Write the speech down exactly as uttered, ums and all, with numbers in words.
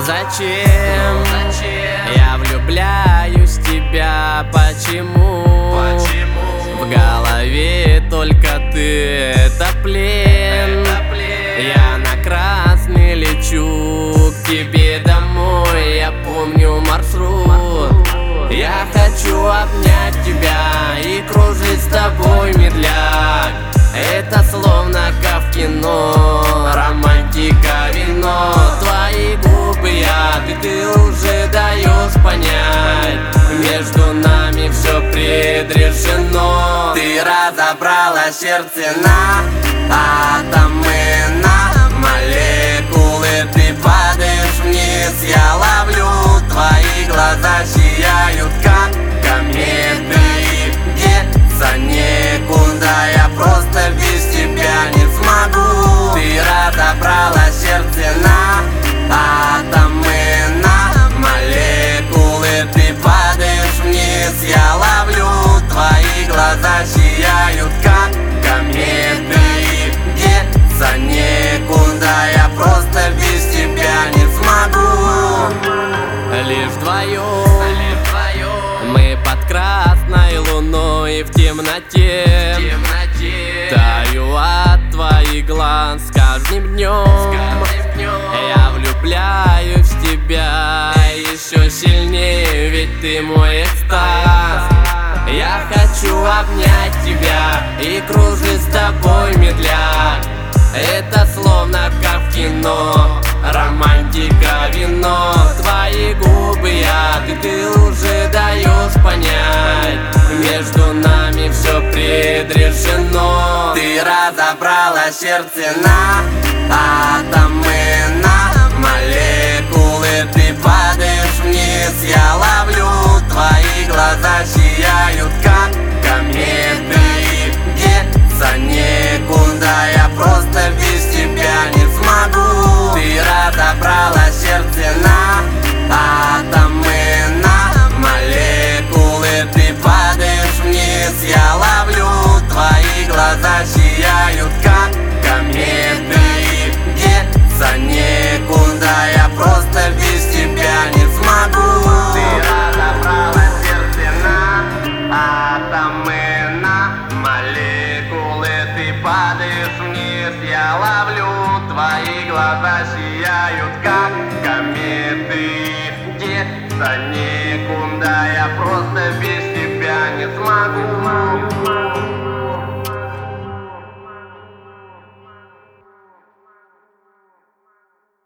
зачем? Я влюбляюсь в тебя, почему? В голове только ты, это плен. Я на красный лечу к тебе домой, я помню маршрут. Я хочу обнять тебя и кружить с тобой медляк. Это словно как в кино, романтика, вино. Твои губы яд, и ты уже даешь понять, между нами все предрешено. Ты разобрала сердце на атомы, на молекулы. Ты падаешь вниз, я ловлю. Твои глаза сияют, как кометы, деться некуда. Я просто без тебя не смогу. Ты разобрала сердце на атомы, на молекулы. Ты падаешь вниз, я ловлю. Твои глаза сияют, как кометы, деться некуда. Я просто без тебя не смогу. Лишь вдвоем мы под красной луной в темноте, таю от твоих глаз с каждым днем. Я влюбляюсь в тебя еще сильнее, ведь ты мой экстаз. Я хочу обнять тебя и кружить с тобой медляк. Это словно как в кино, романтика, вино. Твои губы яд, и ты уже даешь понять, между нами все предрешено. Ты разобрала сердце на атомы, на молекулы. Ты падаешь вниз, я ловлю. Твои глаза сияют, как кометы, деться некуда. Я просто без тебя не смогу. Ты разобрала сердце на атомы, на молекулы. Ты падаешь вниз, я ловлю. Твои глаза сияют, как кометы, деться некуда. Я просто без тебя не смогу. Ты разобрала сердце на атомы, на молекулы. Ты падаешь вниз, я ловлю. Твои глаза сияют, как кометы, деться некуда. Я просто без тебя не смогу.